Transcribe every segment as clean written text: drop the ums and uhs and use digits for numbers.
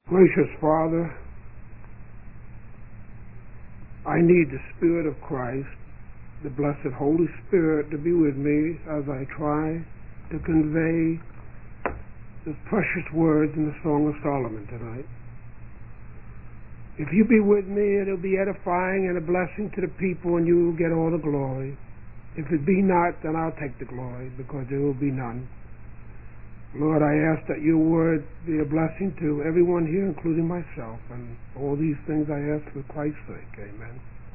Gracious Father, I need the Spirit of Christ, the blessed Holy Spirit, to be with me as I try to convey the precious words in the Song of Solomon tonight. If you be with me, it'll be edifying and a blessing to the people, and you will get all the glory. If it be not, then I'll take the glory, because there will be none. Lord, I ask that your word be a blessing to everyone here, including myself, and all these things I ask for Christ's sake. Amen.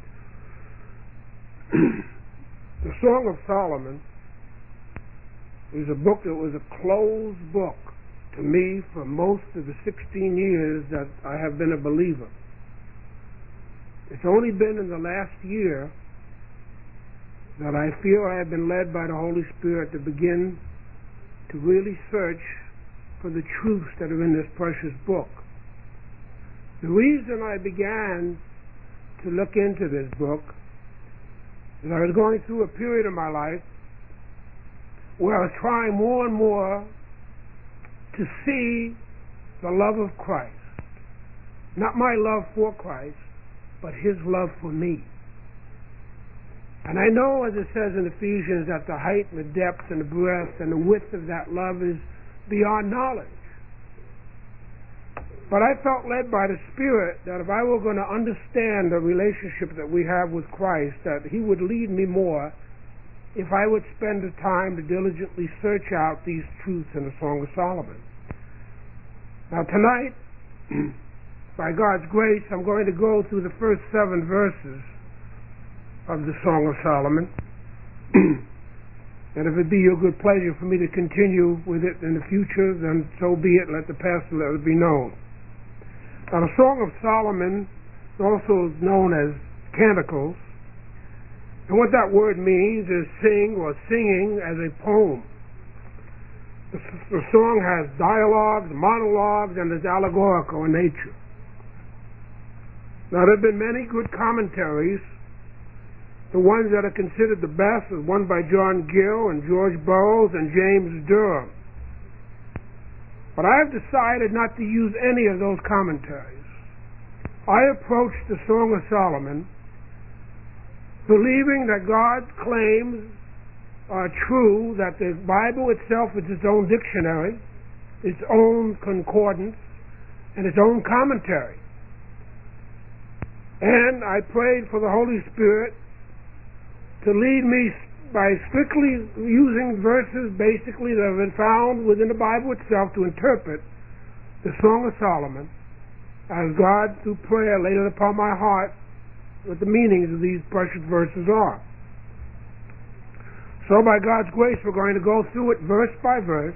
The Song of Solomon is a book that was a closed book to me for most of the 16 years that I have been a believer. It's only been in the last year that I feel I have been led by the Holy Spirit to begin to really search for the truths that are in this precious book. The reason I began to look into this book is I was going through a period of my life where I was trying more and more to see the love of Christ. Not my love for Christ, but his love for me. And I know, as it says in Ephesians, that the height and the depth and the breadth and the width of that love is beyond knowledge. But I felt led by the Spirit that if I were going to understand the relationship that we have with Christ, that he would lead me more if I would spend the time to diligently search out these truths in the Song of Solomon. Now tonight, by God's grace, I'm going to go through the first 7 verses of the Song of Solomon. And if it be your good pleasure for me to continue with it in the future, then so be it. Let the pastor let it be known. Now, the Song of Solomon is also known as Canticles. And what that word means is sing or singing as a poem. The song has dialogues, monologues, and is allegorical in nature. Now, there have been many good commentaries. The ones that are considered the best are one by John Gill and George Burroughs and James Durham. But I have decided not to use any of those commentaries. I approached the Song of Solomon believing that God's claims are true, that the Bible itself is its own dictionary, its own concordance, and its own commentary. And I prayed for the Holy Spirit to lead me by strictly using verses basically that have been found within the Bible itself to interpret the Song of Solomon as God, through prayer, laid it upon my heart what the meanings of these precious verses are. So by God's grace, we're going to go through it verse by verse.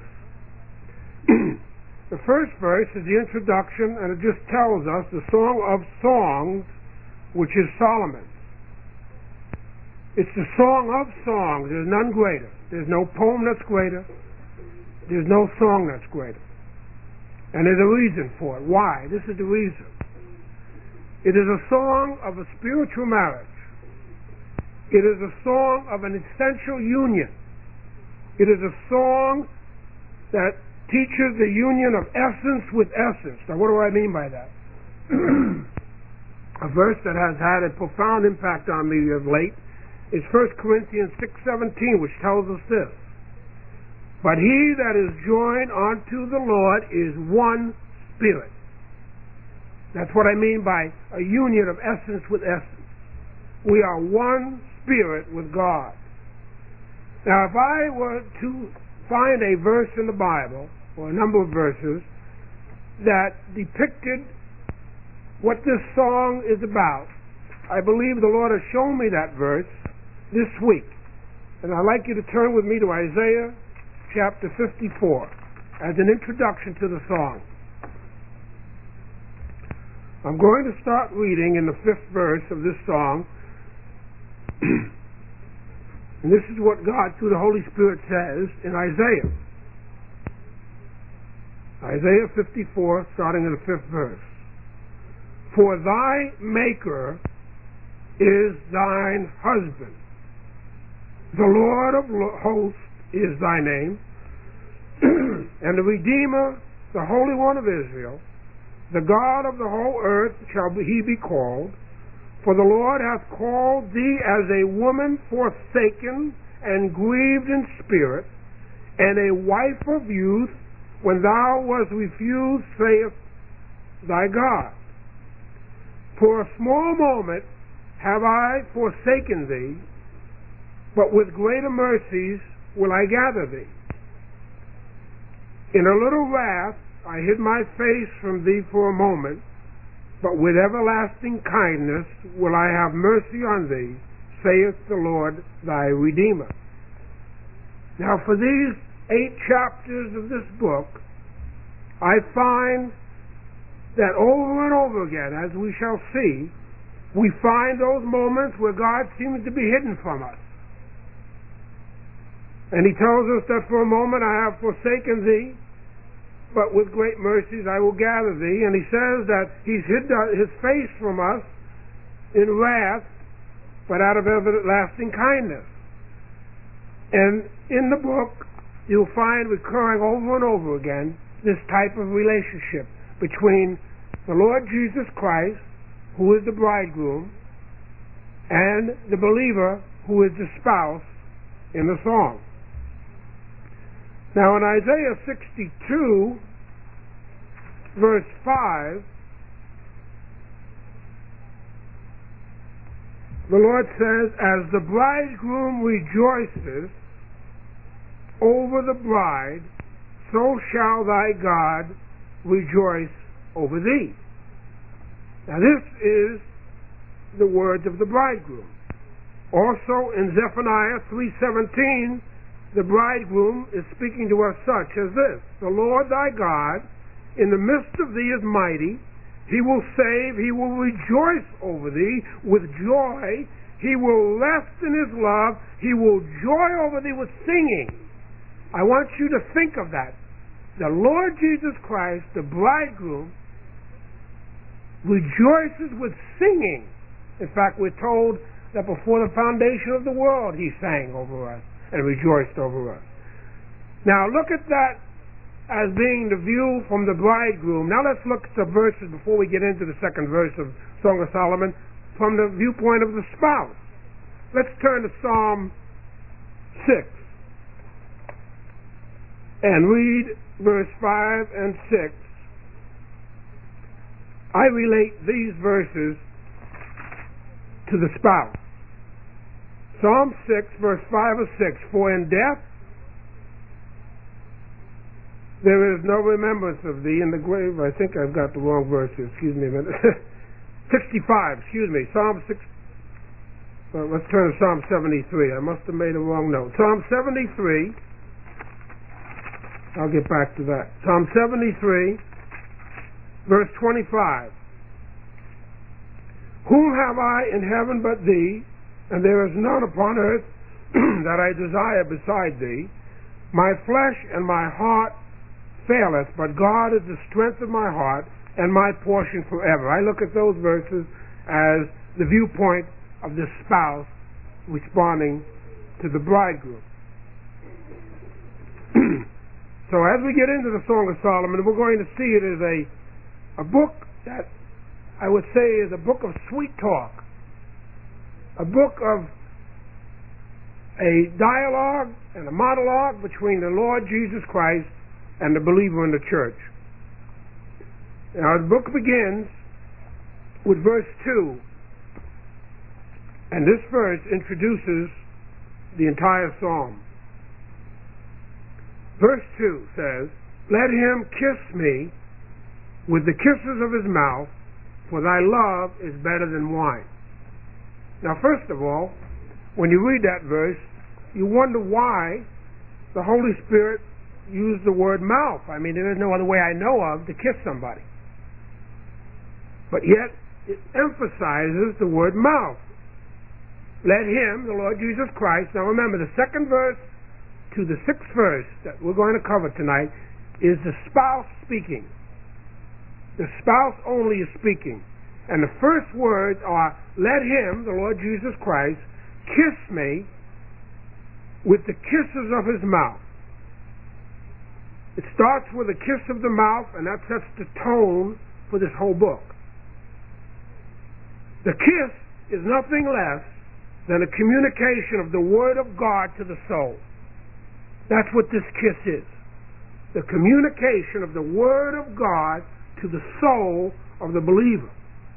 The first verse is the introduction, and it just tells us the Song of Songs, which is Solomon. It's the Song of Songs. There's none greater. There's no poem that's greater. There's no song that's greater. And there's a reason for it. Why? This is the reason. It is a song of a spiritual marriage. It is a song of an essential union. It is a song that teaches the union of essence with essence. Now, what do I mean by that? A verse that has had a profound impact on me of late is 1 Corinthians 6:17, which tells us this: but he that is joined unto the Lord is one spirit. That's what I mean by a union of essence with essence. We are one spirit with God. Now, if I were to find a verse in the Bible, or a number of verses, that depicted what this song is about, I believe the Lord has shown me that verse this week. And I'd like you to turn with me to Isaiah chapter 54 as an introduction to the song. I'm going to start reading in the 5th verse of this song. And this is what God, through the Holy Spirit, says in Isaiah. Isaiah 54, starting in the 5th verse. For thy Maker is thine husband. The Lord of hosts is thy name, and the Redeemer, the Holy One of Israel, The God of the whole earth shall he be called, for the Lord hath called thee as a woman forsaken and grieved in spirit, and a wife of youth, when thou wast refused, saith thy God. For a small moment have I forsaken thee, but with greater mercies will I gather thee. In a little wrath I hid my face from thee for a moment, but with everlasting kindness will I have mercy on thee, saith the Lord thy Redeemer. Now for these 8 chapters of this book, I find that over and over again, as we shall see, we find those moments where God seems to be hidden from us. And he tells us that for a moment I have forsaken thee, but with great mercies I will gather thee. And he says that he's hid his face from us in wrath, but out of everlasting kindness. And in the book, you'll find recurring over and over again this type of relationship between the Lord Jesus Christ, who is the bridegroom, and the believer, who is the spouse in the song. Now in Isaiah 62, verse 5, the Lord says, as the bridegroom rejoices over the bride, so shall thy God rejoice over thee. Now this is the words of the bridegroom. Also in Zephaniah 3:17, the bridegroom is speaking to us such as this: the Lord thy God in the midst of thee is mighty, he will save, he will rejoice over thee with joy, he will rest in his love, he will joy over thee with singing. I want you to think of that. The Lord Jesus Christ, the bridegroom, rejoices with singing. In fact, we're told that before the foundation of the world he sang over us and rejoiced over us. Now look at that as being the view from the bridegroom. Now let's look at the verses before we get into the second verse of Song of Solomon from the viewpoint of the spouse. Let's turn to Psalm 6 and read verse 5 and 6. I relate these verses to the spouse. Psalm 6, verse 5 or 6. For in death there is no remembrance of thee, in the grave. I think I've got the wrong verse here. Excuse me a minute. 65, excuse me. Psalm 6. Well, let's turn to Psalm 73. I must have made a wrong note. Psalm 73. I'll get back to that. Psalm 73. Verse 25, whom have I in heaven but thee, and there is none upon earth that I desire beside thee. My flesh and my heart faileth, but God is the strength of my heart and my portion forever. I look at those verses as the viewpoint of the spouse responding to the bridegroom. So as we get into the Song of Solomon, we're going to see it as a book that I would say is a book of sweet talk, a book of a dialogue and a monologue between the Lord Jesus Christ and the believer in the church. Now the book begins with verse 2, and this verse introduces the entire psalm. Verse 2 says, let him kiss me with the kisses of his mouth, for thy love is better than wine. Now first of all, when you read that verse, you wonder why the Holy Spirit used the word mouth. I mean, there is no other way I know of to kiss somebody. But yet, it emphasizes the word mouth. Let him, the Lord Jesus Christ, now remember, the second verse to the sixth verse that we're going to cover tonight is the spouse speaking. The spouse only is speaking. And the first words are, let him, the Lord Jesus Christ, kiss me with the kisses of his mouth. It starts with a kiss of the mouth, and that sets the tone for this whole book. The kiss is nothing less than a communication of the Word of God to the soul. That's what this kiss is. The communication of the Word of God to the soul of the believer.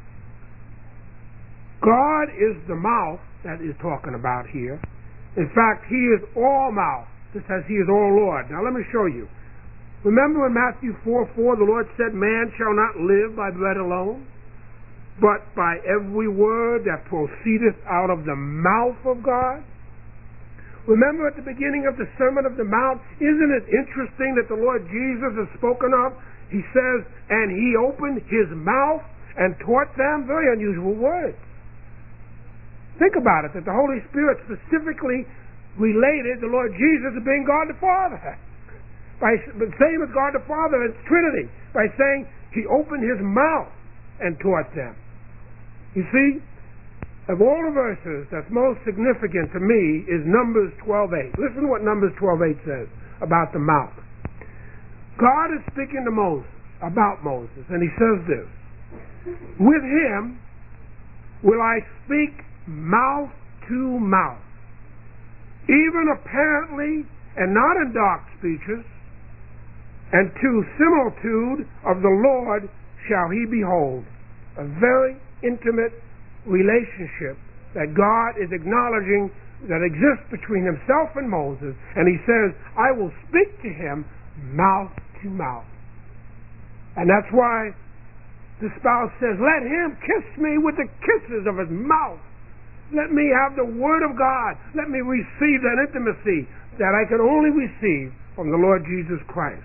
God is the mouth that is talking about here. In fact, He is all mouth, just as He is all Lord. Now let me show you. Remember in Matthew 4:4, the Lord said, "Man shall not live by bread alone, but by every word that proceedeth out of the mouth of God." Remember at the beginning of the Sermon of the Mount, isn't it interesting that the Lord Jesus is spoken of? He says, "And He opened His mouth and taught them." Very unusual words. Think about it, that the Holy Spirit specifically related the Lord Jesus to being God the Father. The same as God the Father in Trinity, by saying He opened His mouth and taught them. You see, of all the verses that's most significant to me is Numbers 12:8. Listen to what Numbers 12:8 says about the mouth. God is speaking to Moses, about Moses, and He says this: "With him will I speak mouth to mouth, even apparently and not in dark speeches, and to similitude of the Lord shall he behold." A very intimate relationship that God is acknowledging that exists between Himself and Moses, and He says, "I will speak to him mouth to mouth." And that's why the spouse says, "Let him kiss me with the kisses of his mouth. Let me have the Word of God. Let me receive that intimacy that I can only receive from the Lord Jesus Christ."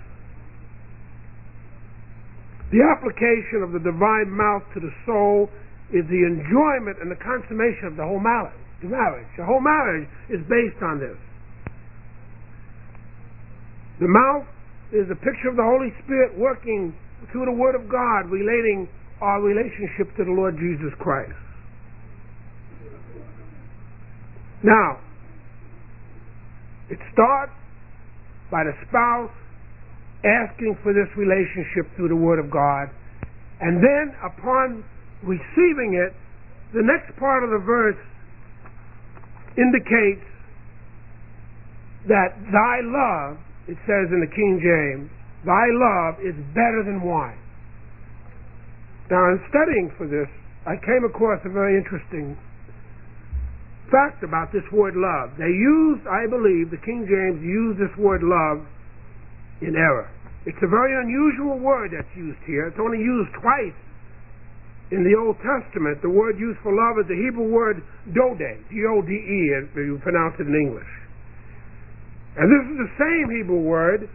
The application of the divine mouth to the soul is the enjoyment and the consummation of the whole marriage. The whole marriage is based on this. The mouth is a picture of the Holy Spirit working through the Word of God, relating our relationship to the Lord Jesus Christ. Now, it starts by the spouse asking for this relationship through the Word of God, and then upon receiving it, the next part of the verse indicates that thy love, it says in the King James, thy love is better than wine. Now, in studying for this, I came across a very interesting fact about this word love. They used, I believe, the King James used this word love in error. It's a very unusual word that's used here. It's only used twice in the Old Testament. The word used for love is the Hebrew word dode, D-O-D-E, as you pronounce it in English. And this is the same Hebrew word,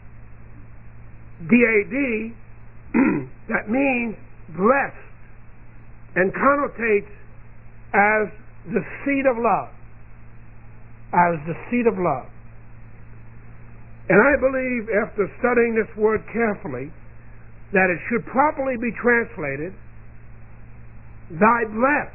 D-A-D, that means blessed and connotates as the seed of love. As the seed of love. And I believe, after studying this word carefully, that it should properly be translated, thy breath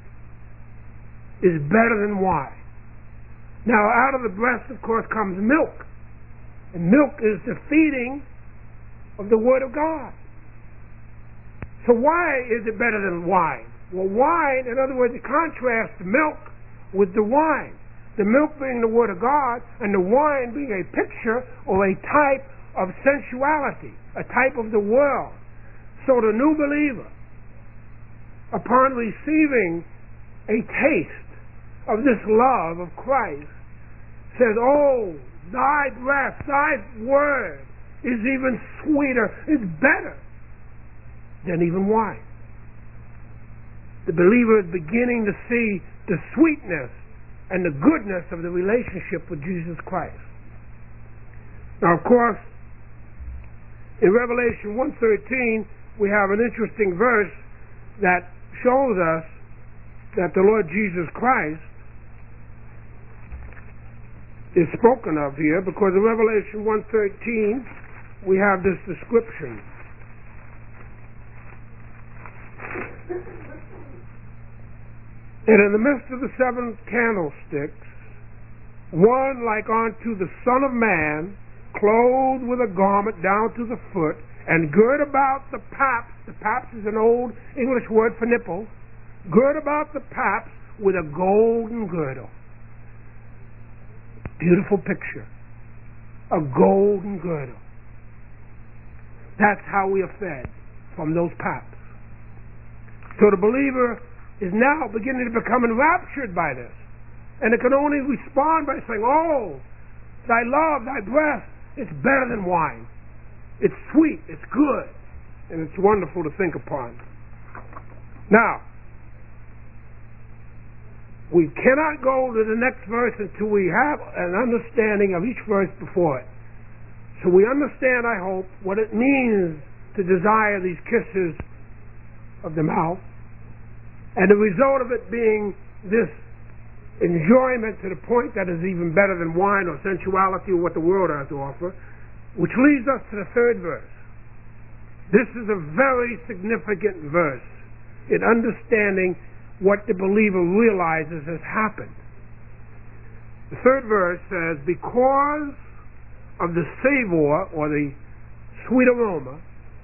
is better than wine. Now, out of the breast, of course, comes milk. And milk is the feeding of the Word of God. So why is it better than wine? Well, wine, in other words, it contrasts the milk with the wine. The milk being the Word of God, and the wine being a picture or a type of sensuality, a type of the world. So the new believer, upon receiving a taste of this love of Christ, says, "Oh, thy breath, thy word is even sweeter, is better than even wine." The believer is beginning to see the sweetness and the goodness of the relationship with Jesus Christ. Now, of course, in Revelation 1:13, we have an interesting verse that shows us that the Lord Jesus Christ is spoken of here, because in Revelation 1:13 we have this description. And in the midst of the seven candlesticks, one like unto the Son of Man, clothed with a garment down to the foot, and girt about the paps The paps is an old English word for nipples. Gird about the paps with a golden girdle. Beautiful picture. A golden girdle. That's how we are fed, from those paps. So the believer is now beginning to become enraptured by this. And it can only respond by saying, oh, thy love, thy breath, it's better than wine. It's sweet, it's good, and it's wonderful to think upon. Now, we cannot go to the next verse until we have an understanding of each verse before it. So we understand, I hope, what it means to desire these kisses of the mouth, and the result of it being this enjoyment to the point that is even better than wine or sensuality or what the world has to offer, which leads us to the third verse. This is a very significant verse in understanding what the believer realizes has happened. The third verse says, because of the savor, or the sweet aroma,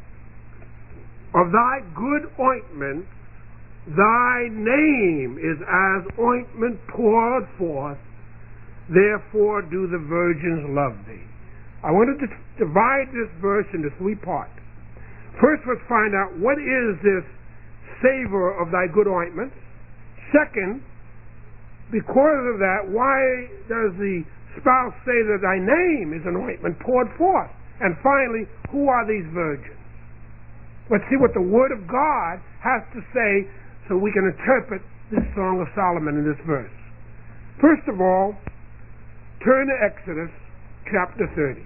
of thy good ointment, thy name is as ointment poured forth, therefore do the virgins love thee. I wanted to divide this verse into three parts. First, let's find out what is this savor of thy good ointment. Second, because of that, why does the spouse say that thy name is an ointment poured forth? And finally, who are these virgins? Let's see what the Word of God has to say so we can interpret this Song of Solomon in this verse. First of all, turn to Exodus chapter 30.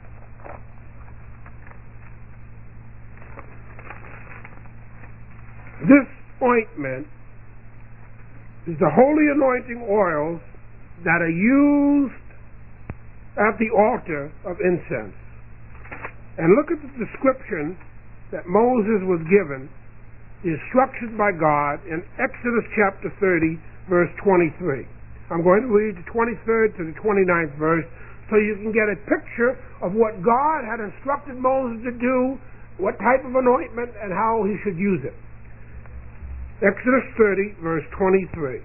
This ointment is the holy anointing oils that are used at the altar of incense. And look at the description that Moses was given, the instructions by God in Exodus chapter 30, verse 23. I'm going to read the 23rd to the 29th verse so you can get a picture of what God had instructed Moses to do, what type of anointment, and how he should use it. Exodus 30, verse 23.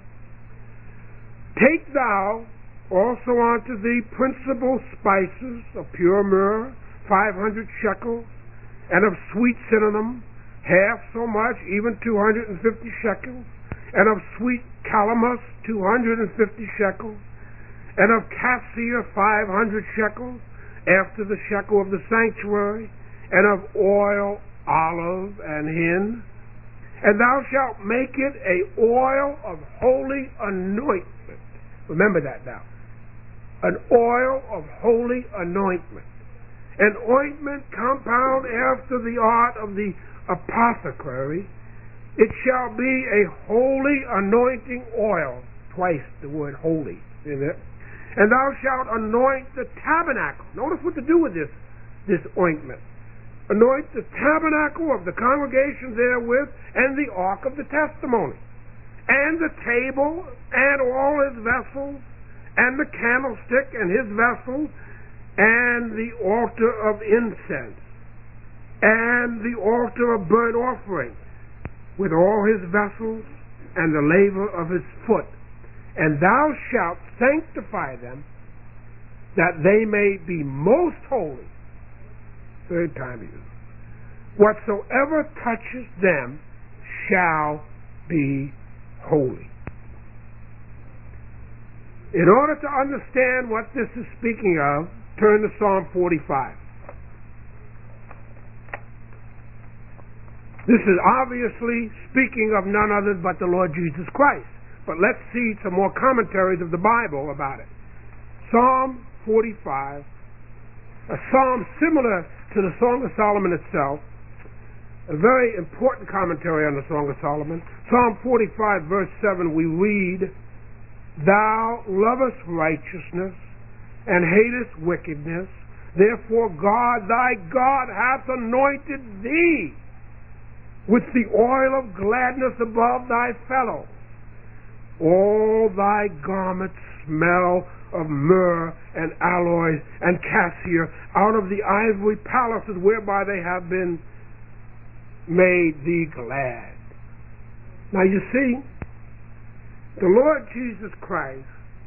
Take thou also unto thee principal spices of pure myrrh, 500 shekels, and of sweet cinnamon, half so much, even 250 shekels, and of sweet calamus, 250 shekels, and of cassia, 500 shekels, after the shekel of the sanctuary, and of oil, olive, and hin. And thou shalt make it a oil of holy anointment. Remember that now. An oil of holy anointment. An ointment compound after the art of the apothecary. It shall be a holy anointing oil. Twice the word holy in it. And thou shalt anoint the tabernacle. Notice what to do with this ointment. Anoint the tabernacle of the congregation therewith, and the ark of the testimony, and the table, and all his vessels, and the candlestick and his vessels, and the altar of incense, and the altar of burnt offering, with all his vessels, and the laver of his foot. And thou shalt sanctify them, that they may be most holy. Third time he used. Whatsoever touches them shall be holy. In order to understand what this is speaking of, turn to Psalm 45. This is obviously speaking of none other but the Lord Jesus Christ. But let's see some more commentaries of the Bible about it. Psalm 45, a psalm similar to the Song of Solomon itself, a very important commentary on the Song of Solomon. Psalm 45, verse 7, we read, Thou lovest righteousness and hatest wickedness. Therefore God, thy God, hath anointed thee with the oil of gladness above thy fellows. All thy garments smell of myrrh and aloes and cassia out of the ivory palaces whereby they have been made thee glad. Now you see, the Lord Jesus Christ,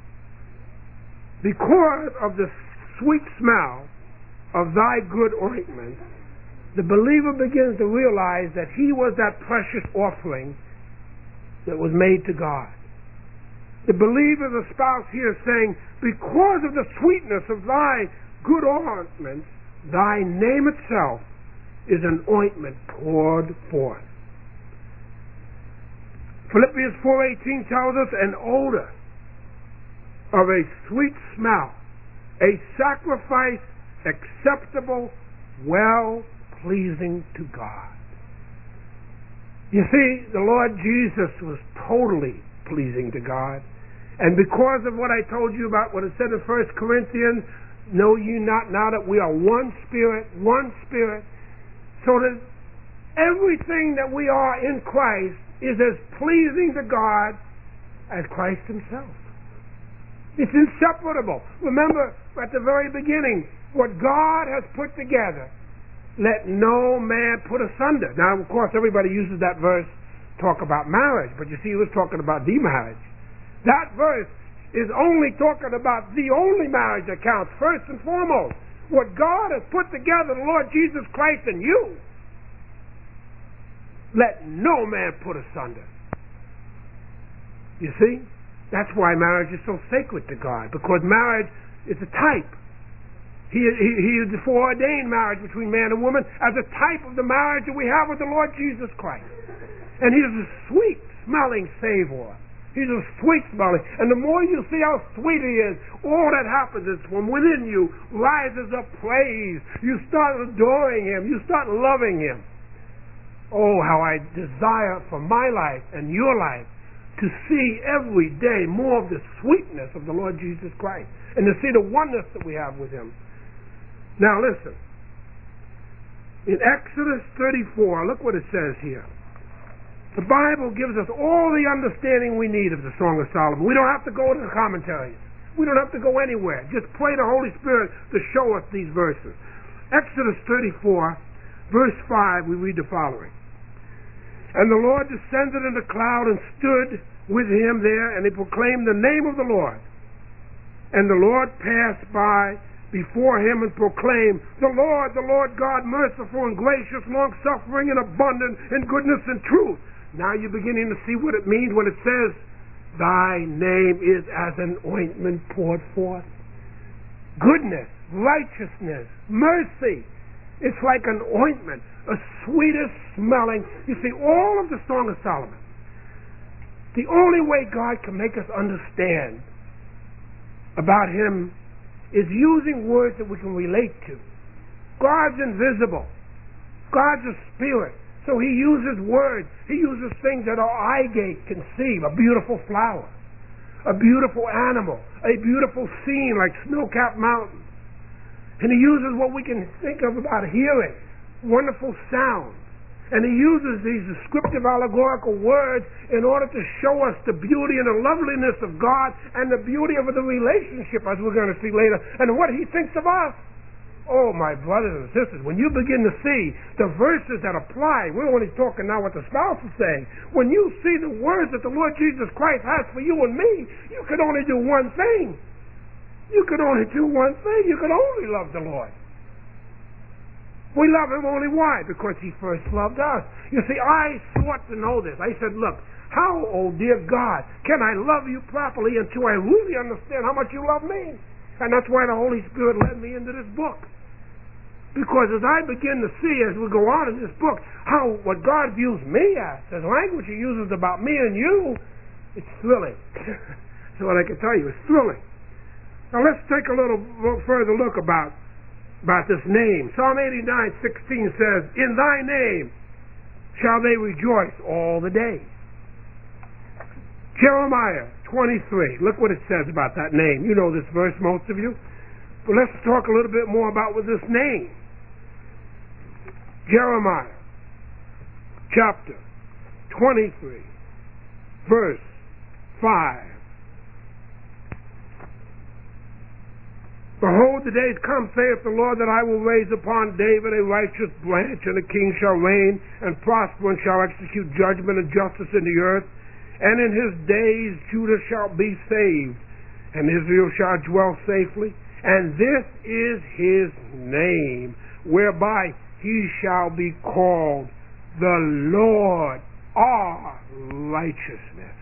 because of the sweet smell of thy good ointment, the believer begins to realize that he was that precious offering that was made to God. The believer, the spouse here, saying, because of the sweetness of thy good ointment, thy name itself is an ointment poured forth. Philippians 4:18 tells us an odor of a sweet smell, a sacrifice acceptable, well-pleasing to God. You see, the Lord Jesus was totally pleasing to God. And because of what I told you about what it said in 1 Corinthians, know ye not now that we are one spirit, so that everything that we are in Christ is as pleasing to God as Christ himself. It's inseparable. Remember, at the very beginning, what God has put together, let no man put asunder. Now, of course, everybody uses that verse to talk about marriage, but you see, he was talking about the marriage. That verse is only talking about the only marriage that counts, first and foremost. What God has put together, the Lord Jesus Christ and you, let no man put asunder. You see? That's why marriage is so sacred to God, because marriage is a type. He has foreordained marriage between man and woman as a type of the marriage that we have with the Lord Jesus Christ. And he is a sweet-smelling Savior. He's a sweet-smelling. And the more you see how sweet he is, all that happens is from within you rises up praise. You start adoring him. You start loving him. Oh, how I desire for my life and your life to see every day more of the sweetness of the Lord Jesus Christ and to see the oneness that we have with him. Now listen. In Exodus 34, look what it says here. The Bible gives us all the understanding we need of the Song of Solomon. We don't have to go to the commentaries. We don't have to go anywhere. Just pray the Holy Spirit to show us these verses. Exodus 34, verse 5, we read the following. And the Lord descended in the cloud and stood with him there, and he proclaimed the name of the Lord. And the Lord passed by before him and proclaimed, the Lord God, merciful and gracious, long-suffering and abundant in goodness and truth. Now you're beginning to see what it means when it says, thy name is as an ointment poured forth. Goodness, righteousness, mercy. It's like an ointment, a sweetest smelling. You see, all of the Song of Solomon, the only way God can make us understand about him is using words that we can relate to. God's invisible. God's a spirit. So he uses words. He uses things that our eye gate can see. A beautiful flower, a beautiful animal, a beautiful scene like snow-capped mountains. And he uses what we can think of about hearing, wonderful sound. And he uses these descriptive allegorical words in order to show us the beauty and the loveliness of God and the beauty of the relationship, as we're going to see later, and what he thinks of us. Oh, my brothers and sisters, when you begin to see the verses that apply, we're only talking now what the spouse is saying. When you see the words that the Lord Jesus Christ has for you and me, you can only do one thing. You can only do one thing. You can only love the Lord. We love him only why? Because he first loved us. You see, I sought to know this. I said, look, how, oh dear God, can I love you properly until I really understand how much you love me? And that's why the Holy Spirit led me into this book. Because as I begin to see, as we go on in this book, how what God views me as, the language he uses about me and you, it's thrilling. So what I can tell you, it's thrilling. Now let's take a little further look about this name. Psalm 89:16 says, in thy name shall they rejoice all the day. Jeremiah 23. Look what it says about that name. You know this verse, most of you. But let's talk a little bit more about with this name. Jeremiah chapter 23, verse 5. Behold, the days come, saith the Lord, that I will raise upon David a righteous branch, and a king shall reign and prosper, and shall execute judgment and justice in the earth. And in his days Judah shall be saved, and Israel shall dwell safely. And this is his name, whereby he shall be called the Lord our righteousness.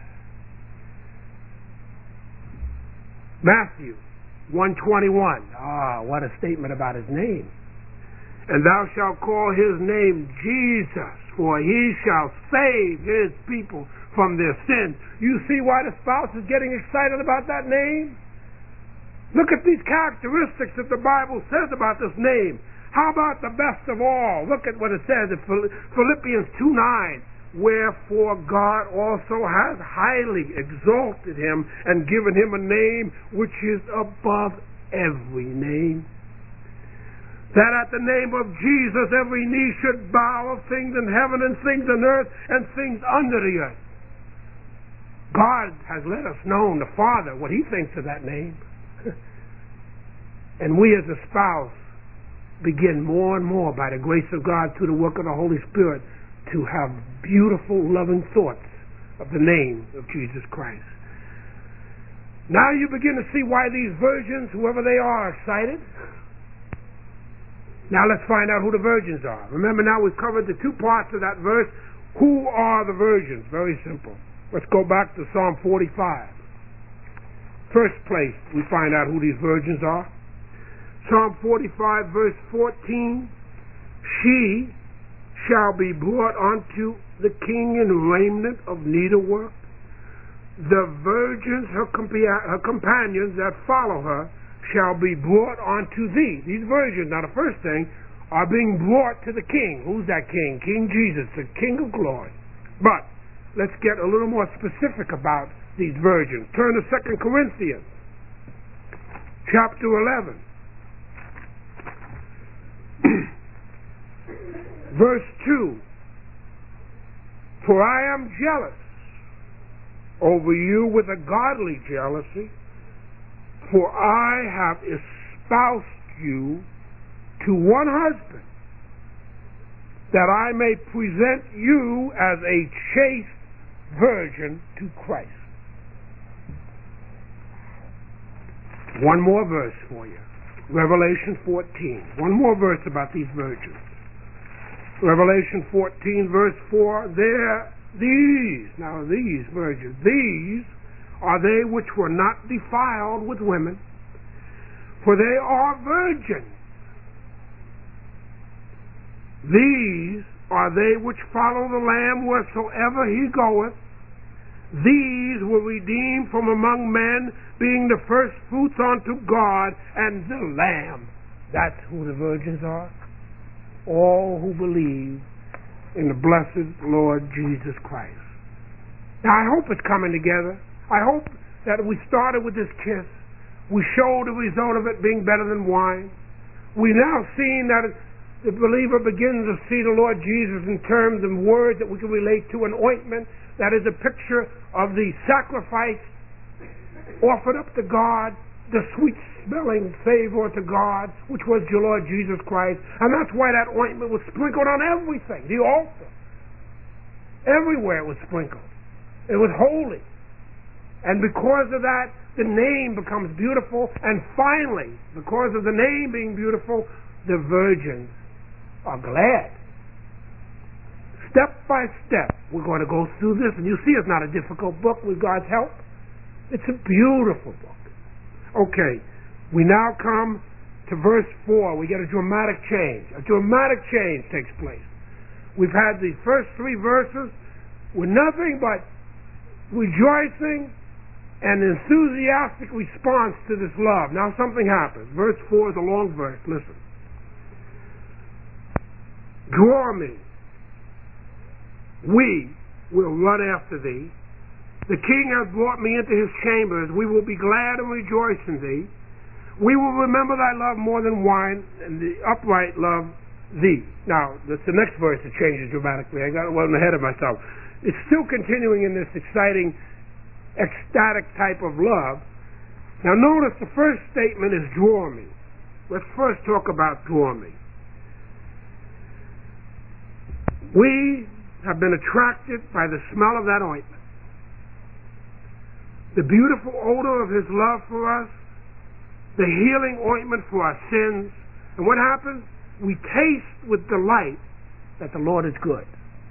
Matthew 1:21. What a statement about his name. And thou shalt call his name Jesus, for he shall save his people from their sins. You see why the spouse is getting excited about that name? Look at these characteristics that the Bible says about this name. How about the best of all? Look at what it says in Philippians 2:9. Wherefore God also has highly exalted him and given him a name which is above every name, that at the name of Jesus every knee should bow, of things in heaven and things on earth and things under the earth. God has let us know, the Father, what he thinks of that name. And we as a spouse begin more and more, by the grace of God, through the work of the Holy Spirit, to have beautiful, loving thoughts of the name of Jesus Christ. Now you begin to see why these virgins, whoever they are excited. Now let's find out who the virgins are. Remember, now we've covered the two parts of that verse. Who are the virgins? Very simple. Let's go back to Psalm 45. First place we find out who these virgins are. Psalm 45 verse 14. She shall be brought unto the king in raiment of needlework. The virgins, her companions that follow her, shall be brought unto thee. These virgins, now the first thing, are being brought to the king. Who's that king? King Jesus, the King of glory. But let's get a little more specific about these virgins. Turn to 2 Corinthians chapter 11. Verse 2. For I am jealous over you with a godly jealousy, for I have espoused you to one husband, that I may present you as a chaste virgin to Christ. One more verse for you. Revelation 14. One more verse about these virgins. Revelation 14 verse 4. These virgins, these are they which were not defiled with women, for they are virgins. These are they which follow the Lamb wheresoever he goeth. These were redeemed from among men, being the first fruits unto God and the Lamb. That's who the virgins are. All who believe in the blessed Lord Jesus Christ. Now I hope it's coming together. I hope that we started with this kiss. We showed the result of it being better than wine. We now seen that the believer begins to see the Lord Jesus in terms of words that we can relate to. An ointment that is a picture of the sacrifice offered up to God, the sweet-smelling savor to God, which was your Lord Jesus Christ. And that's why that ointment was sprinkled on everything, the altar. Everywhere it was sprinkled. It was holy. And because of that, the name becomes beautiful. And finally, because of the name being beautiful, the virgins are glad. Step by step, we're going to go through this. And you see it's not a difficult book with God's help. It's a beautiful book. Okay, we now come to verse 4. We get a dramatic change. A dramatic change takes place. We've had the first three verses with nothing but rejoicing and enthusiastic response to this love. Now something happens. Verse 4 is a long verse. Listen. Draw me. We will run after thee. The king hath brought me into his chambers. We will be glad and rejoice in thee. We will remember thy love more than wine, and the upright love thee. Now, that's the next verse that changes dramatically. I got one ahead of myself. It's still continuing in this exciting, ecstatic type of love. Now notice the first statement is draw me. Let's first talk about draw me. We have been attracted by the smell of that ointment. The beautiful odor of his love for us, the healing ointment for our sins. And what happens? We taste with delight that the Lord is good.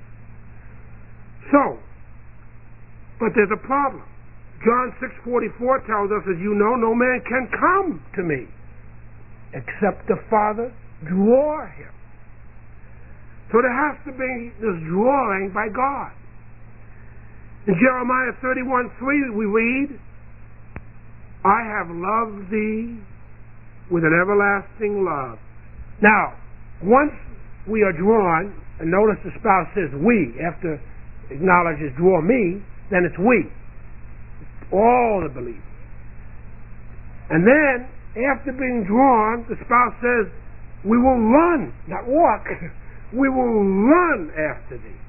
So, but there's a problem. John 6:44 tells us, as you know, no man can come to me except the Father draw him. So there has to be this drawing by God. In Jeremiah 31:3 we read, I have loved thee with an everlasting love. Now, once we are drawn, and notice the spouse says we, after acknowledges draw me, then it's we. All the believers. And then, after being drawn, the spouse says, we will run, not walk. We will run after thee.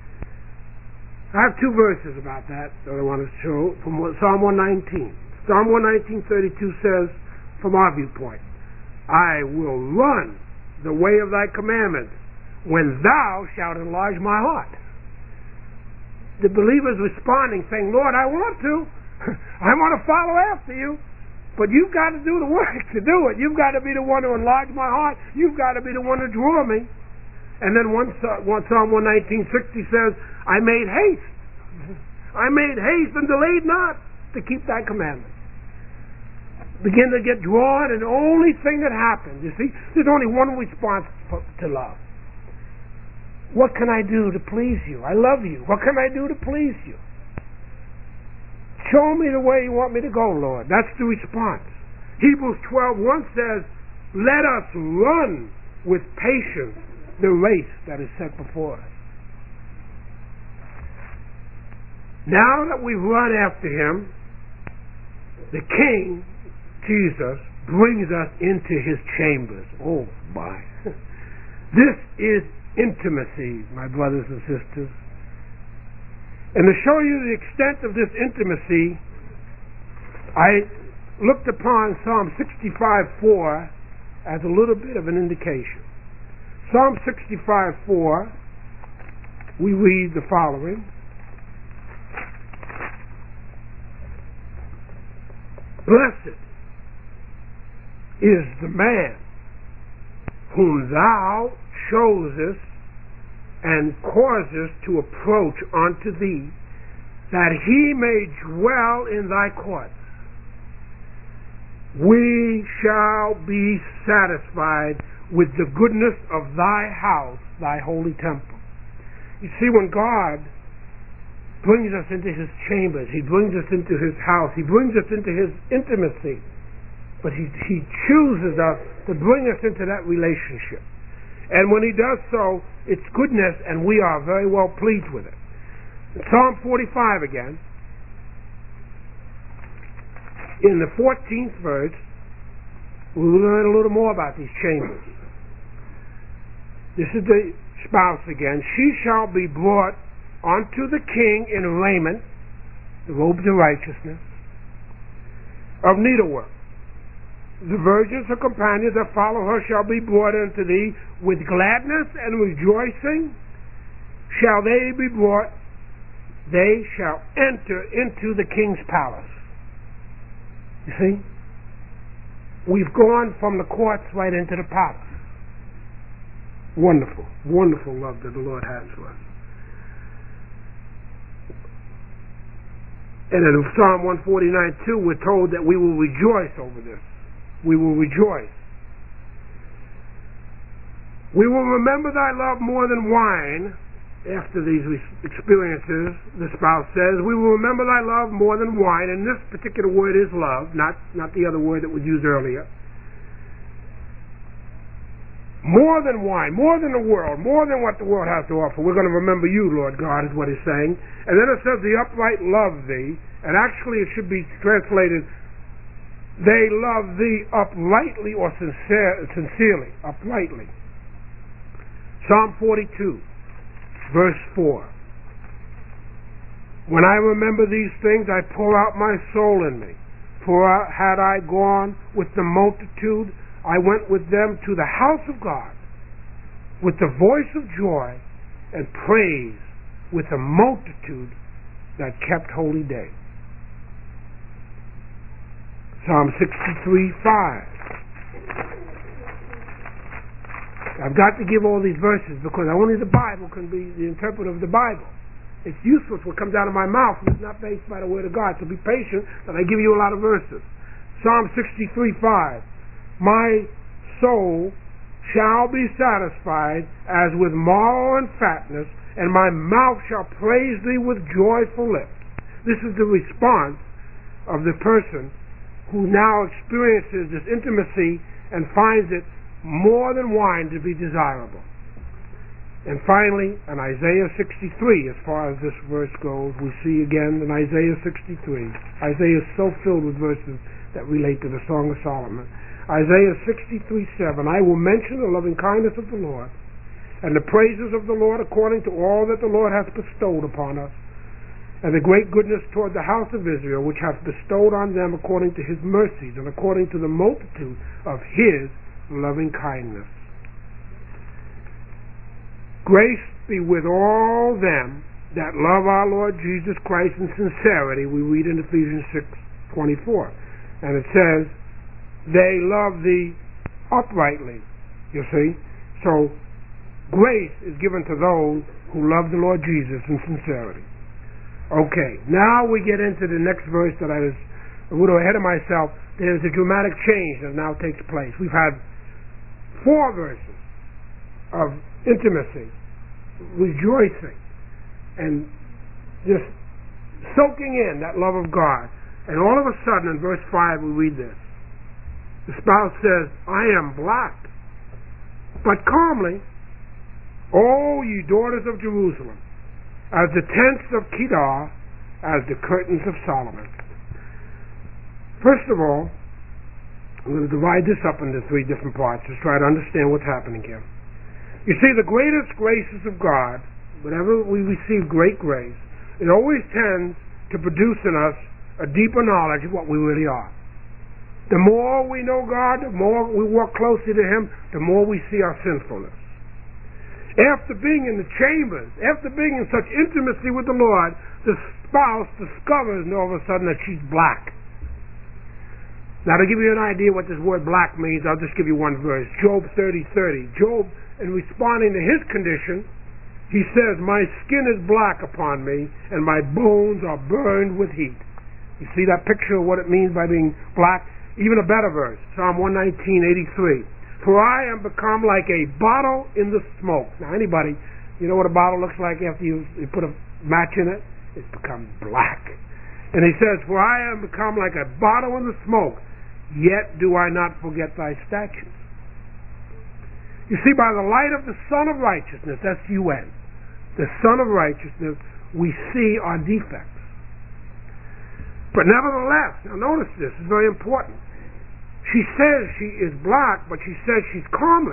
I have two verses about that I want to show from Psalm 119. Psalm 119:32 says, from our viewpoint, I will run the way of thy commandments when thou shalt enlarge my heart. The believer's responding, saying, Lord, I want to. I want to follow after you. But you've got to do the work to do it. You've got to be the one to enlarge my heart. You've got to be the one to draw me. And then Psalm 119:60 says, I made haste. I made haste and delayed not to keep thy commandments. Begin to get drawn, and the only thing that happens, you see, there's only one response to love. What can I do to please you? I love you. What can I do to please you? Show me the way you want me to go, Lord. That's the response. Hebrews 12:1 says, let us run with patience the race that is set before us. Now that we've run after him, the King, Jesus, brings us into his chambers. Oh my. This is intimacy, my brothers and sisters. And to show you the extent of this intimacy, I looked upon Psalm 65:4 as a little bit of an indication. Psalm 65:4, we read the following. Blessed is the man whom thou choosest and causest to approach unto thee, that he may dwell in thy courts. We shall be satisfied with the goodness of thy house, thy holy temple. You see, when God brings us into his chambers, he brings us into his house, he brings us into his intimacy, but he chooses us to bring us into that relationship. And when he does so, it's goodness, and we are very well pleased with it. In Psalm 45 again, in the 14th verse, we'll learn a little more about these chambers. This is the spouse again. She shall be brought unto the king in raiment, the robes of righteousness, of needlework. The virgins or companions that follow her shall be brought unto thee with gladness and rejoicing. Shall they be brought? They shall enter into the king's palace. You see? We've gone from the courts right into the palace. Wonderful, wonderful love that the Lord has for us. And in Psalm 149:2, we're told that we will rejoice over this. We will rejoice. We will remember thy love more than wine. After these experiences, the spouse says, we will remember thy love more than wine. And this particular word is love, not the other word that was used earlier. More than wine, more than the world, more than what the world has to offer. We're going to remember you, Lord God, is what he's saying. And then it says, the upright love thee. And actually it should be translated, they love thee uprightly or sincerely, uprightly. Psalm 42, verse 4. When I remember these things, I pour out my soul in me. For had I gone with the multitude, I went with them to the house of God, with the voice of joy and praise, with a multitude that kept holy day. Psalm 63:5. I've got to give all these verses because only the Bible can be the interpreter of the Bible. It's useless what comes out of my mouth if it's not based by the Word of God. So be patient that I give you a lot of verses. Psalm 63:5. My soul shall be satisfied as with marrow and fatness, and my mouth shall praise thee with joyful lips. This is the response of the person who now experiences this intimacy and finds it more than wine to be desirable. And finally, in Isaiah 63, as far as this verse goes, we see again in Isaiah 63. Isaiah is so filled with verses that relate to the Song of Solomon. Isaiah 63:7, I will mention the loving kindness of the Lord and the praises of the Lord according to all that the Lord hath bestowed upon us, and the great goodness toward the house of Israel, which hath bestowed on them according to his mercies and according to the multitude of his loving kindness. Grace be with all them that love our Lord Jesus Christ in sincerity, we read in Ephesians 6:24. And it says, they love thee uprightly, you see. So, grace is given to those who love the Lord Jesus in sincerity. Okay, now we get into the next verse that I was a little ahead of myself. There's a dramatic change that now takes place. We've had 4 verses of intimacy, rejoicing, and just soaking in that love of God. And all of a sudden, in verse 5, we read this. The spouse says, I am black, but calmly, O ye daughters of Jerusalem, as the tents of Kedar, as the curtains of Solomon. First of all, I'm going to divide this up into 3 different parts to try to understand what's happening here. You see, the greatest graces of God, whenever we receive great grace, it always tends to produce in us a deeper knowledge of what we really are. The more we know God, the more we walk closely to Him, the more we see our sinfulness. After being in the chambers, after being in such intimacy with the Lord, the spouse discovers all of a sudden that she's black. Now, to give you an idea what this word black means, I'll just give you one verse. Job 30:30. Job, in responding to his condition, he says, my skin is black upon me, and my bones are burned with heat. You see that picture of what it means by being black? Even a better verse, Psalm 119:83. For I am become like a bottle in the smoke. Now, anybody, you know what a bottle looks like after you put a match in it? It becomes black. And he says, for I am become like a bottle in the smoke, yet do I not forget thy statutes. You see, by the light of the Son of Righteousness, S-U-N, the Son of Righteousness, we see our defects. But nevertheless, now notice this, it's very important. She says she is black, but she says she's comely.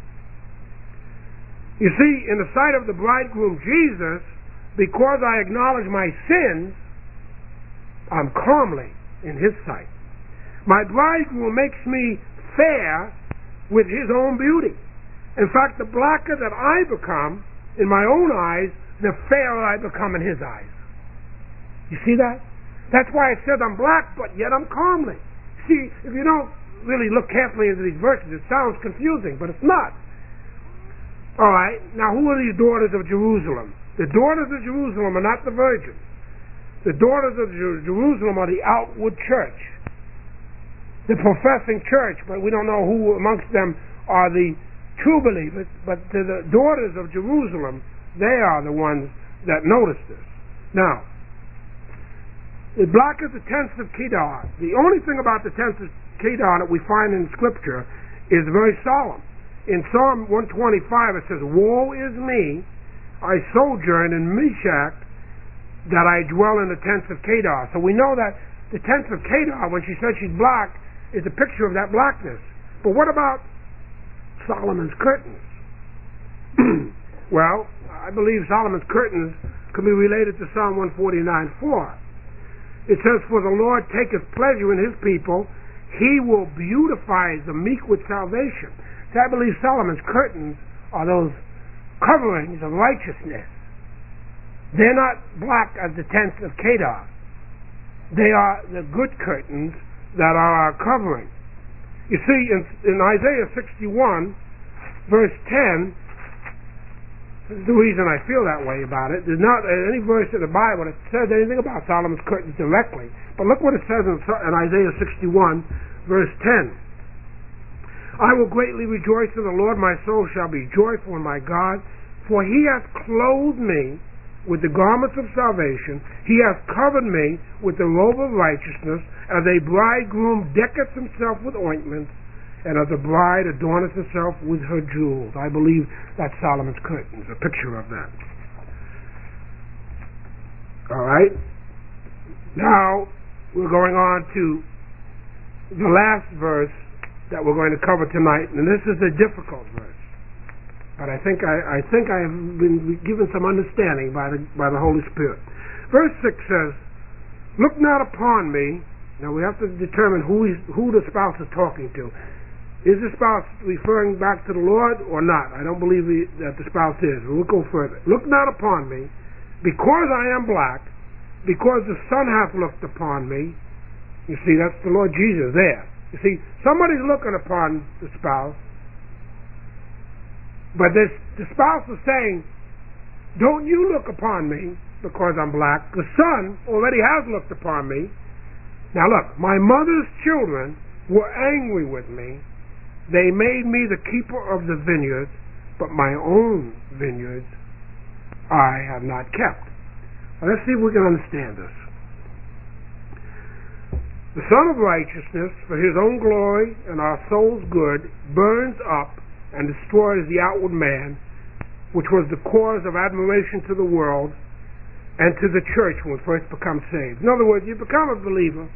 You see, in the sight of the bridegroom Jesus, because I acknowledge my sins, I'm comely in his sight. My bridegroom makes me fair with his own beauty. In fact, the blacker that I become in my own eyes, the fairer I become in his eyes. You see that? That's why it says I'm black, but yet I'm comely. See, if you don't really look carefully into these verses, it sounds confusing, but it's not. All right, now who are these daughters of Jerusalem? The daughters of Jerusalem are not the virgins. The daughters of Jerusalem are the outward church, the professing church, but we don't know who amongst them are the true believers, but to the daughters of Jerusalem, they are the ones that notice this. Now, the black is the tents of Kedar. The only thing about the tents of Kedar that we find in Scripture is very solemn. In Psalm 125 it says, woe is me, I sojourn in Meshach, that I dwell in the tents of Kedar. So we know that the tents of Kedar, when she says she's black, is a picture of that blackness. But what about Solomon's curtains? Well, I believe Solomon's curtains can be related to Psalm 149:4. It says, for the Lord taketh pleasure in his people. He will beautify the meek with salvation. So I believe Solomon's curtains are those coverings of righteousness. They're not black as the tents of Kedar. They are the good curtains that are our covering. You see, in Isaiah 61, verse 10, this is the reason I feel that way about it. There's not any verse in the Bible that says anything about Solomon's curtains directly. But look what it says in Isaiah 61, verse 10. I will greatly rejoice in the Lord. My soul shall be joyful in my God. For he hath clothed me with the garments of salvation. He hath covered me with the robe of righteousness. As a bridegroom decketh himself with ointments, and as a bride adorneth herself with her jewels. I believe that's Solomon's curtains, a picture of that. All right? Now, we're going on to the last verse that we're going to cover tonight, and this is a difficult verse. But I think I have been given some understanding by the Holy Spirit. Verse 6 says, look not upon me. Now we have to determine who the spouse is talking to. Is the spouse referring back to the Lord or not? I don't believe that the spouse is. We'll go further. Look not upon me, because I am black, because the sun hath looked upon me. You see, that's the Lord Jesus there. You see, somebody's looking upon the spouse, but the spouse is saying, don't you look upon me because I'm black. The sun already has looked upon me. Now look, my mother's children were angry with me. They made me the keeper of the vineyards, but my own vineyards I have not kept. Now let's see if we can understand this. The Son of Righteousness, for his own glory and our soul's good, burns up and destroys the outward man, which was the cause of admiration to the world and to the church when we first become saved. In other words, you become a believer,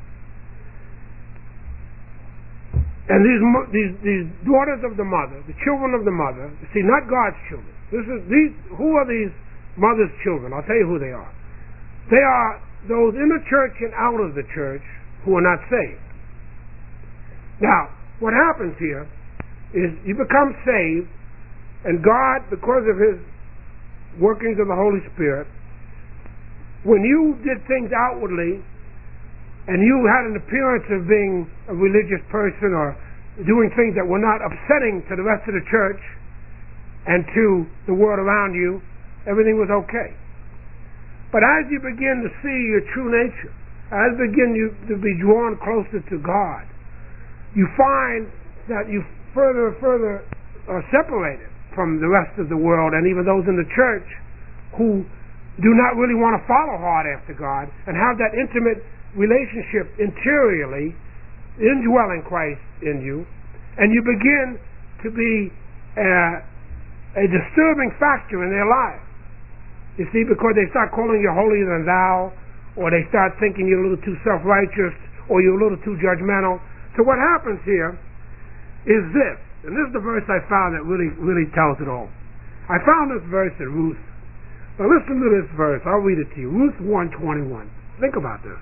and these daughters of the mother, the children of the mother, you see, not God's children. Who are these mother's children? I'll tell you who they are. They are those in the church and out of the church who are not saved. Now, what happens here is you become saved, and God, because of his workings of the Holy Spirit, when you did things outwardly, and you had an appearance of being a religious person or doing things that were not upsetting to the rest of the church and to the world around you, everything was okay. But as you begin to see your true nature, as you begin to be drawn closer to God, you find that you further and further are separated from the rest of the world and even those in the church who do not really want to follow hard after God and have that intimate relationship interiorly, indwelling Christ in you, and you begin to be a disturbing factor in their lives. You see, because they start calling you holier than thou, or they start thinking you're a little too self-righteous, or you're a little too judgmental. So what happens here is this, and this is the verse I found that really tells it all. I found this verse in Ruth. Now listen to this verse. I'll read it to you. Ruth 1:21. Think about this.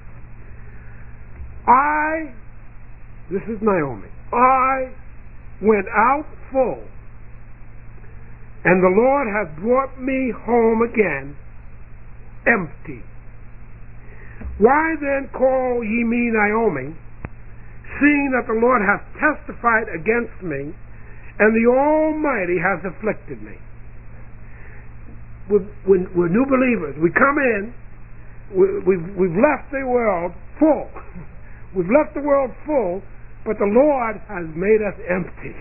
This is Naomi. I went out full, and the Lord hath brought me home again empty. Why then call ye me Naomi, seeing that the Lord hath testified against me, and the Almighty hath afflicted me? We're new believers. We come in, we've left the world full. We've left the world full, but the Lord has made us empty.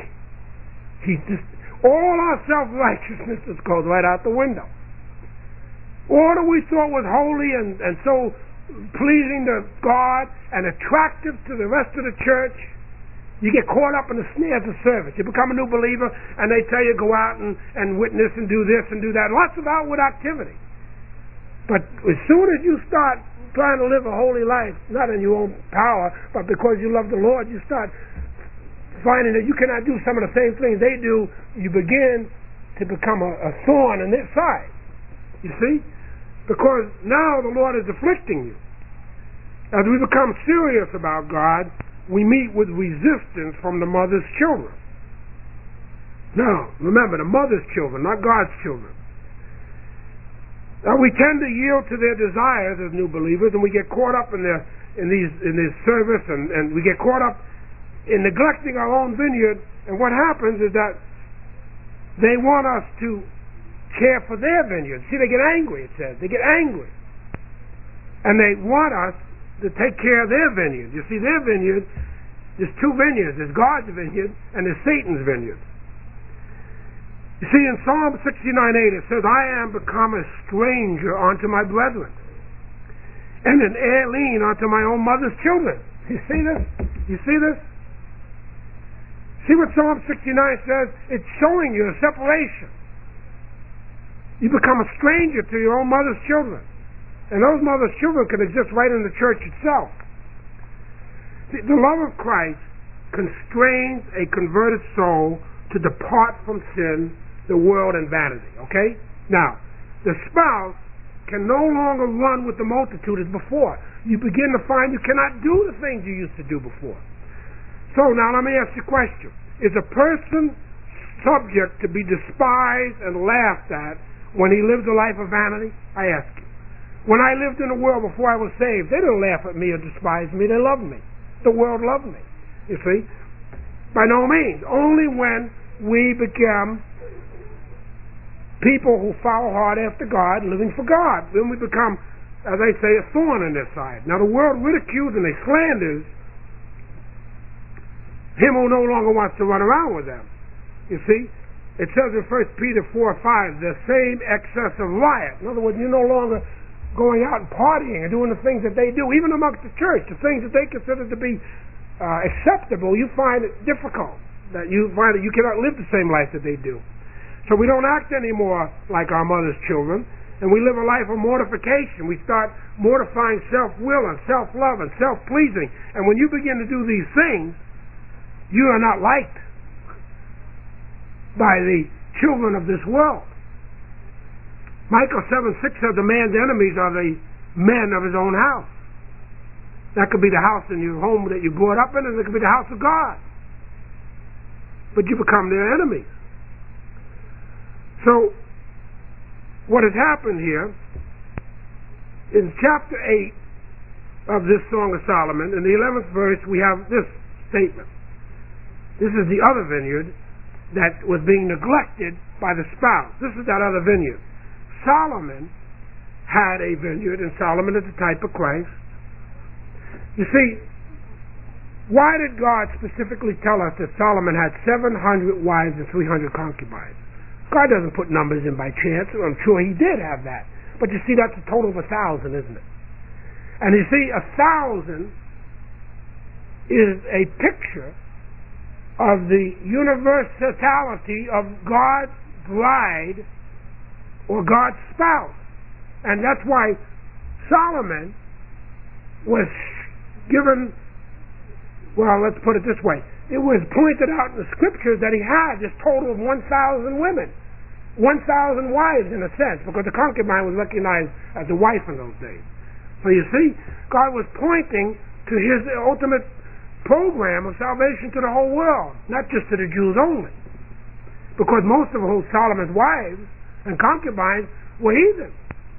All our self-righteousness just goes right out the window. All that we thought was holy and so pleasing to God and attractive to the rest of the church, you get caught up in the snares of service. You become a new believer, and they tell you go out and witness and do this and do that. Lots of outward activity. But as soon as you start trying to live a holy life, not in your own power, but because you love the Lord, you start finding that you cannot do some of the same things they do. You begin to become a thorn in their side. You see? Because now the Lord is afflicting you. As we become serious about God, we meet with resistance from the mother's children. Now, remember, the mother's children, not God's children. Now, we tend to yield to their desires as new believers, and we get caught up in this service, and we get caught up in neglecting our own vineyard. And what happens is that they want us to care for their vineyard. See, they get angry, it says. They get angry. And they want us to take care of their vineyard. You see, their vineyard, there's two vineyards. There's God's vineyard and there's Satan's vineyard. You see, in Psalm 69:8 it says, I am become a stranger unto my brethren, and an alien unto my own mother's children. You see this? You see this? See what Psalm 69 says? It's showing you a separation. You become a stranger to your own mother's children. And those mother's children can exist right in the church itself. The love of Christ constrains a converted soul to depart from sin, the world, and vanity. Okay? Now, the spouse can no longer run with the multitude as before. You begin to find you cannot do the things you used to do before. So now let me ask you a question. Is a person subject to be despised and laughed at when he lives a life of vanity? I ask you. When I lived in the world before I was saved, they didn't laugh at me or despise me. They loved me. The world loved me. You see? By no means. Only when we become people who follow hard after God, living for God. Then we become, as I say, a thorn in their side. Now the world ridicules and they slanders him who no longer wants to run around with them. You see? It says in 1 Peter 4:5, the same excess of riot. In other words, you're no longer going out and partying and doing the things that they do, even amongst the church, the things that they consider to be acceptable. You find it difficult, that you find that you cannot live the same life that they do. So we don't act anymore like our mother's children, and we live a life of mortification. We start mortifying self-will and self-love and self-pleasing. And when you begin to do these things, you are not liked by the children of this world. Micah 7:6 says the man's enemies are the men of his own house. That could be the house in your home that you brought up in, and it could be the house of God. But you become their enemies. So, what has happened here, in chapter 8 of this Song of Solomon, in the 11th verse, we have this statement. This is the other vineyard that was being neglected by the spouse. This is that other vineyard. Solomon had a vineyard, and Solomon is the type of Christ. You see, why did God specifically tell us that Solomon had 700 wives and 300 concubines? God doesn't put numbers in by chance. I'm sure he did have that. But you see, that's a total of 1,000, isn't it? And you see, 1,000 is a picture of the universality of God's bride or God's spouse. And that's why Solomon was given, well, let's put it this way. It was pointed out in the scriptures that he had this total of 1,000 women. 1,000 wives, in a sense, because the concubine was recognized as a wife in those days. So you see, God was pointing to his ultimate program of salvation to the whole world, not just to the Jews only. Because most of Solomon's wives and concubines were heathen.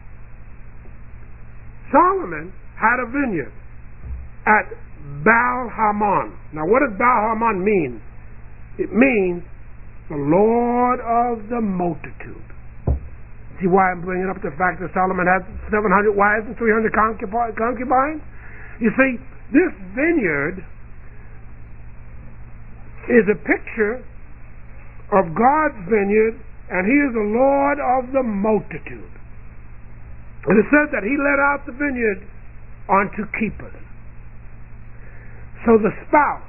Solomon had a vineyard at Baal-Hamon. Now what does Baal-Hamon mean? It means the Lord of the multitude. See why I'm bringing up the fact that Solomon had 700 wives and 300 concubines? You see, this vineyard is a picture of God's vineyard, and he is the Lord of the multitude. And it says that he let out the vineyard unto keepers. So the spouse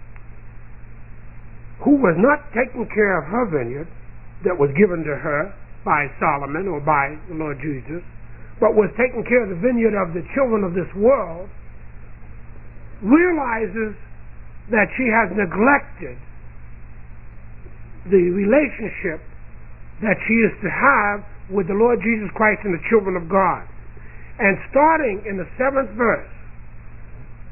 who was not taking care of her vineyard that was given to her by Solomon or by the Lord Jesus, but was taking care of the vineyard of the children of this world, realizes that she has neglected the relationship that she is to have with the Lord Jesus Christ and the children of God. And starting in the 7th verse,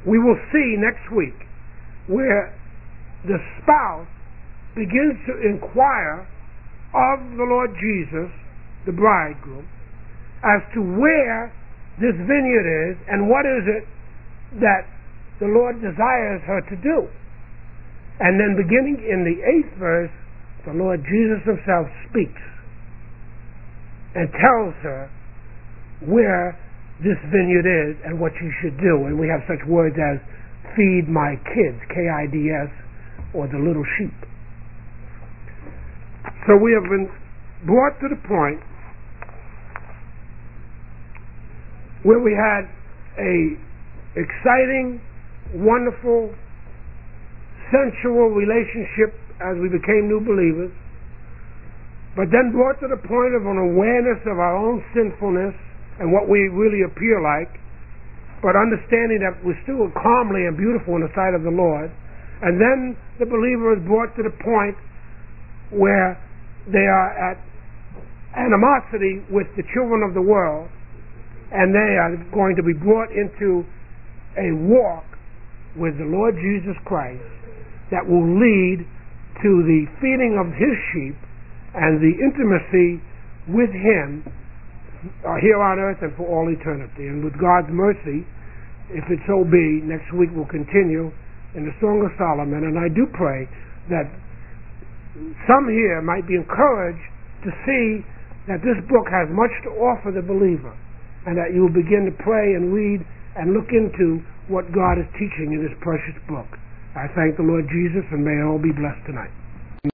we will see next week where the spouse begins to inquire of the Lord Jesus, the bridegroom, as to where this vineyard is and what is it that the Lord desires her to do. And then beginning in the 8th verse, the Lord Jesus himself speaks and tells her where this vineyard is and what she should do. And we have such words as feed my kids, K-I-D-S, or the little sheep. So we have been brought to the point where we had a exciting, wonderful, sensual relationship as we became new believers, but then brought to the point of an awareness of our own sinfulness and what we really appear like, but understanding that we're still calmly and beautiful in the sight of the Lord. And then the believer is brought to the point where they are at animosity with the children of the world, and they are going to be brought into a walk with the Lord Jesus Christ that will lead to the feeding of his sheep and the intimacy with him here on earth and for all eternity. And with God's mercy, if it so be, next week we'll continue in the Song of Solomon. And I do pray that some here might be encouraged to see that this book has much to offer the believer, and that you will begin to pray and read and look into what God is teaching in this precious book. I thank the Lord Jesus, and may all be blessed tonight.